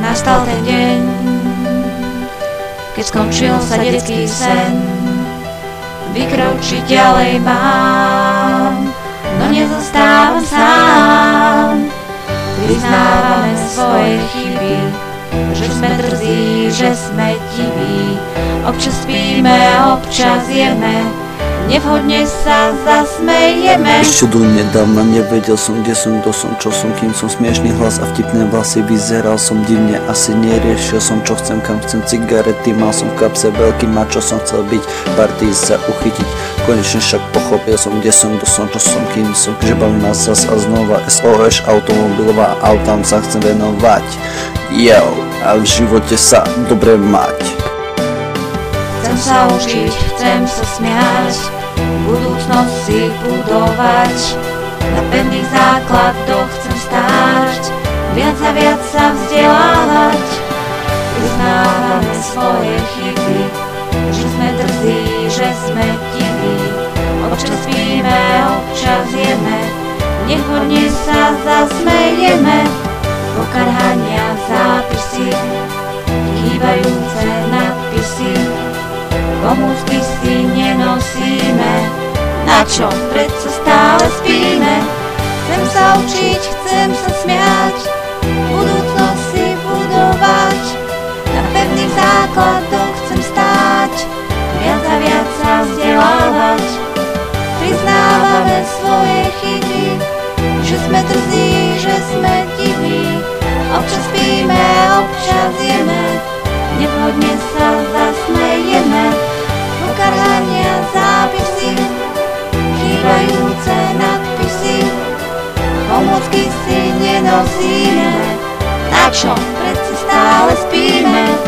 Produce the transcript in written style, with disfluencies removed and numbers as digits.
Nastal ten deň, keď skončil sa detský sen. Vykročiť ďalej mám, no nezostávam sám. Priznávame svoje chyby, že sme drzí, že sme diví. Občas spíme, občas jeme, nevhodne sa zasmejeme. Ešte do nedávna nevedel som, kde som, kto som, čo som, kým som. Smiešný hlas a vtipné vlasy, vyzeral som divne. Asi neriešil som, čo chcem, kam chcem. Cigarety mal som v kapse, veľký mačo som chcel byť, partii sa uchytiť. Konečne však pochopil som, kde som, kto som, čo som, kým som. Žebal nás zas a znova SOS automobilová, autám sa chcem venovať. Yo, a v živote sa dobre mať. Chcem sa učiť, chcem sa smiať, budúcnosť si budovať. Na pevných základoch chcem stáť, viac a viac sa vzdelávať. Priznávame svoje chyby, že sme drzí, že sme diví. Občas spíme, občas jeme, nevhodne sa zasmejeme. Pokarhania, zápisy, chýbajúce nadpisy, pomôcky si nenosíme, na čom predsa stále spíme. Chcem sa učiť, chcem sa smiať, budúcnosť si budovať. Na pevných základoch chcem stáť, viac a viac sa vzdelávať. Priznávame svoje chyby, že sme drzí, že sme diví. Občas spíme, občas jeme, nevhodne sa zasmejeme. Pokarhania, zápisy, chýbajúce nadpisy, pomôcky si nenosíme, na čom predsa stále spíme.